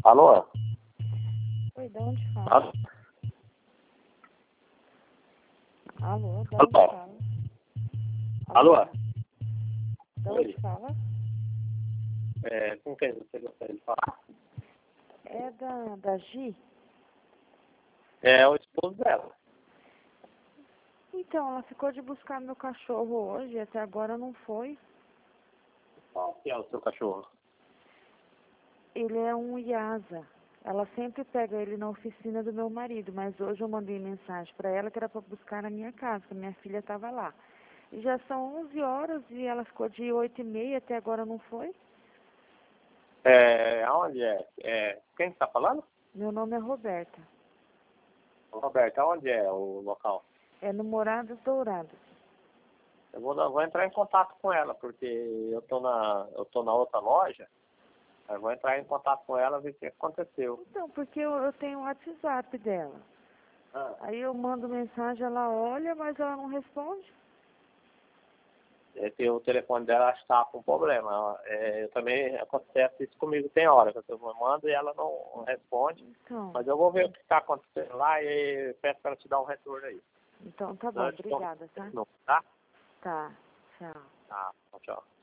Alô? Oi, de onde fala? Alô? Alô, de Alô? onde fala? Alô? De Oi. onde fala? Com quem você gostaria de falar? É da Gi? É o esposo dela. Então, ela ficou de buscar meu cachorro hoje, até agora não foi. Qual que é o seu cachorro? Ele é um Yasa. Ela sempre pega ele na oficina do meu marido, mas hoje eu mandei mensagem para ela que era para buscar na minha casa, que a minha filha estava lá. E já são 11 horas e ela ficou de 8h30, até agora não foi. Aonde quem está falando? Meu nome é Roberta. Roberto, aonde é o local? É no Moradas Douradas. Eu vou entrar em contato com ela, porque eu tô na outra loja. Eu vou entrar em contato com ela e ver o que aconteceu. Então, porque eu tenho o WhatsApp dela. Ah, Aí eu mando mensagem, ela olha, mas ela não responde. o telefone dela está com problema. Eu também acontece isso comigo, tem hora que eu mando e ela não responde. Então, Mas eu vou ver o que está acontecendo lá e peço para ela te dar um retorno aí. tá bom, Não, eu te dou obrigada, tá? não, tá? Tá, tchau. Tá, tchau.